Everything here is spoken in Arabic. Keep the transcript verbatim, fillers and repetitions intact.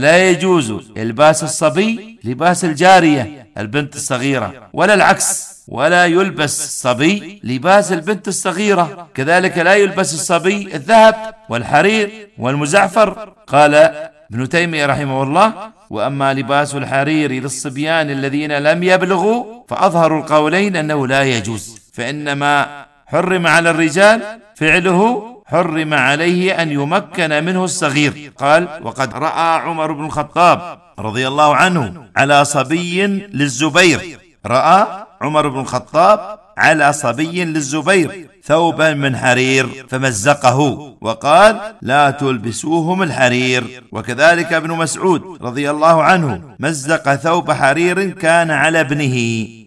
لا يجوز إلباس الصبي لباس الجارية البنت الصغيرة، ولا العكس، ولا يلبس الصبي لباس البنت الصغيرة، كذلك لا يلبس الصبي الذهب والحرير والمزعفر. قال ابن تيمية رحمه الله: وأما لباس الحرير للصبيان الذين لم يبلغوا فأظهر القولين أنه لا يجوز، فإنما حرم على الرجال فعله حرم عليه أن يمكن منه الصغير. قال: وقد رأى عمر بن الخطاب رضي الله عنه على صبي للزبير رأى عمر بن الخطاب على صبي للزبير ثوبا من حرير فمزقه وقال: لا تلبسوهم الحرير. وكذلك ابن مسعود رضي الله عنه مزق ثوب حرير كان على ابنه